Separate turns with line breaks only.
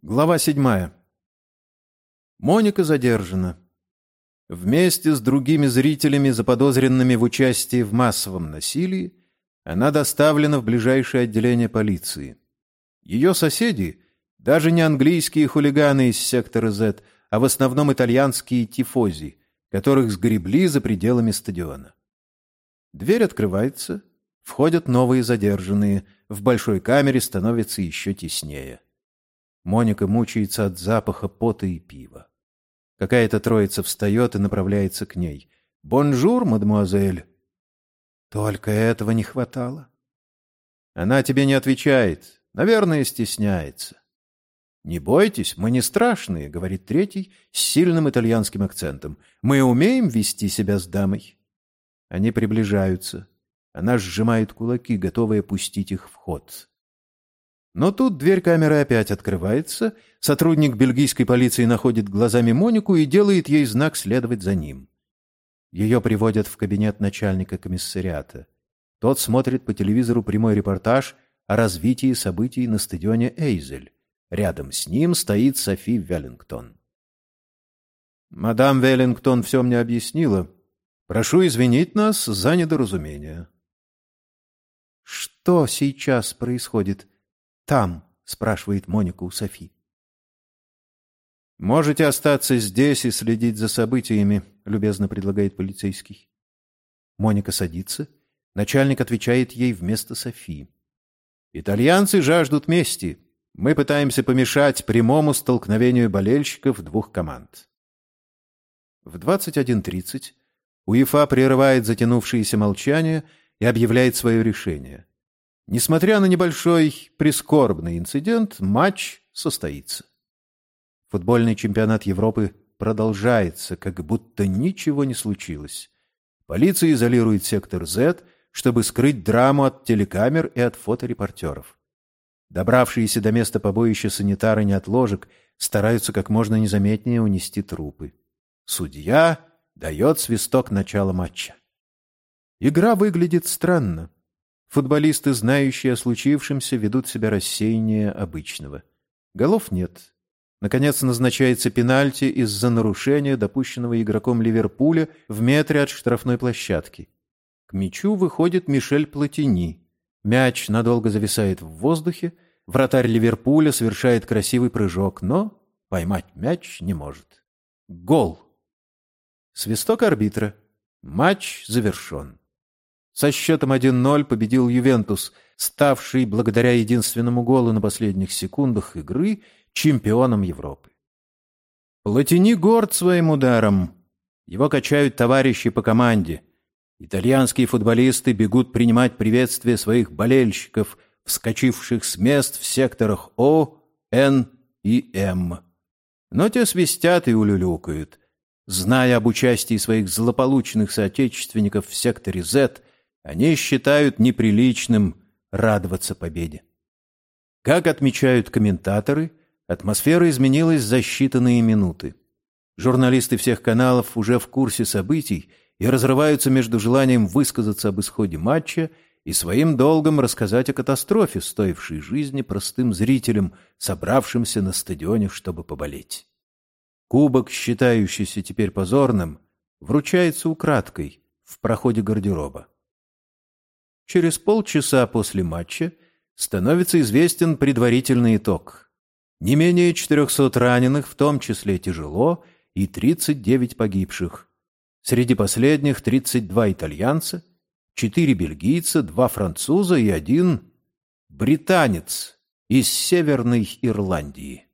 Глава 7. Моника задержана. Вместе с другими зрителями, заподозренными в участии в массовом насилии, она доставлена в ближайшее отделение полиции. Ее соседи — даже не английские хулиганы из сектора Z, а в основном итальянские тифози, которых сгребли за пределами стадиона. Дверь открывается, входят новые задержанные, в большой камере становится еще теснее. Моника мучается от запаха пота и пива. Какая-то троица встает и направляется к ней. «Бонжур, мадемуазель!» Только этого не хватало. Она тебе не отвечает, наверное, стесняется. «Не бойтесь, мы не страшные», — говорит третий с сильным итальянским акцентом. «Мы умеем вести себя с дамой». Они приближаются. Она сжимает кулаки, готовая пустить их в ход. Но тут дверь камеры опять открывается, сотрудник бельгийской полиции находит глазами Монику и делает ей знак следовать за ним. Ее приводят в кабинет начальника комиссариата. Тот смотрит по телевизору прямой репортаж о развитии событий на стадионе Эйзель. Рядом с ним стоит Софи Веллингтон. «Мадам Веллингтон все мне объяснила. Прошу извинить нас за недоразумение». «Что сейчас происходит там?» — спрашивает Моника у Софи. «Можете остаться здесь и следить за событиями», — любезно предлагает полицейский. Моника садится. Начальник отвечает ей вместо Софи. «Итальянцы жаждут мести. Мы пытаемся помешать прямому столкновению болельщиков двух команд». В 21:30 УЕФА прерывает затянувшееся молчание и объявляет свое решение. Несмотря на небольшой прискорбный инцидент, матч состоится. Футбольный чемпионат Европы продолжается, как будто ничего не случилось. Полиция изолирует сектор Z, чтобы скрыть драму от телекамер и от фоторепортеров. Добравшиеся до места побоища санитары неотложек стараются как можно незаметнее унести трупы. Судья дает свисток начала матча. Игра выглядит странно. Футболисты, знающие о случившемся, ведут себя рассеяннее обычного. Голов нет. Наконец назначается пенальти из-за нарушения, допущенного игроком Ливерпуля в метре от штрафной площадки. К мячу выходит Мишель Платини. Мяч надолго зависает в воздухе. Вратарь Ливерпуля совершает красивый прыжок, но поймать мяч не может. Гол! Свисток арбитра. Матч завершен. Со счетом 1-0 победил Ювентус, ставший благодаря единственному голу на последних секундах игры чемпионом Европы. Платини горд своим ударом. Его качают товарищи по команде. Итальянские футболисты бегут принимать приветствие своих болельщиков, вскочивших с мест в секторах О, Н и М. Но те свистят и улюлюкают. Зная об участии своих злополучных соотечественников в секторе Z, они считают неприличным радоваться победе. Как отмечают комментаторы, атмосфера изменилась за считанные минуты. Журналисты всех каналов уже в курсе событий и разрываются между желанием высказаться об исходе матча и своим долгом рассказать о катастрофе, стоившей жизни простым зрителям, собравшимся на стадионе, чтобы поболеть. Кубок, считающийся теперь позорным, вручается украдкой в проходе гардероба. Через полчаса после матча становится известен предварительный итог. Не менее 400 раненых, в том числе тяжело, и 39 погибших. Среди последних 32 итальянца, 4 бельгийца, 2 француза и 1 британец из Северной Ирландии.